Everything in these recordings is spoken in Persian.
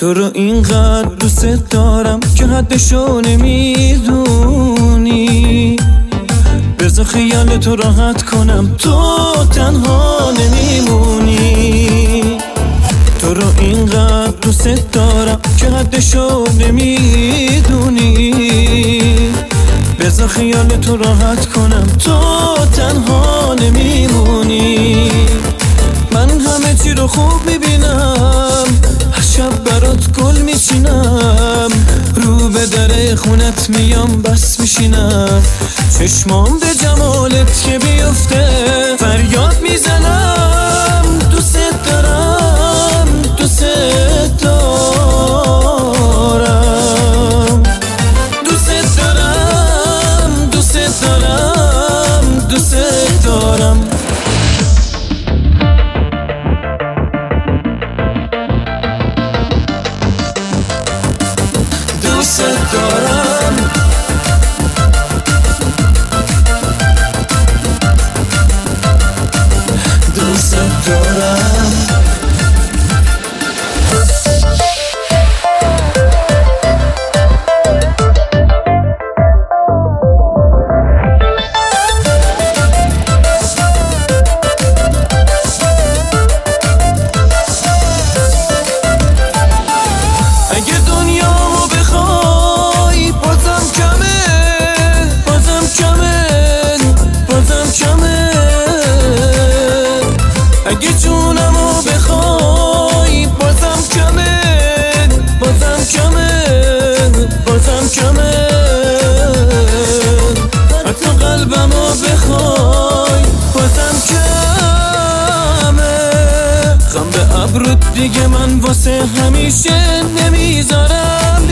تو رو اینقدر دوست دارم که حدشو نمیدونی. بذار خیال تو راحت کنم، تو تنها نمیمونی. تو رو اینقدر دوست دارم که حدشو نمیدونی. بذار خیال تو راحت کنم، تو تنها نمیمونی. من همه چی رو خوب میبینم، هر شب برات گل میچینم، رو به در خونت میام بس میشینم، چشمام به جمالت که بیفته فریاد میزنم. دوست دارم، دوست دارم، دوست دارم، دوست دارم، دوست دارم. دوست دارم، دوست دارم. اگه دنیامو بخوای بازم کمه، بازم کمه، بازم کمه. اگه جونمو بخوای بازم کمه، بازم کمه، بازم کمه. حتی قلبمو بخوای بازم کمه. غم به ابرود دیگه من واسه همیشه نمیذارم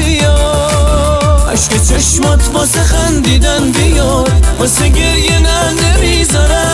بیاد، عشق چشمات واسه خندیدن بیاد، واسه گریه نه نمیذارم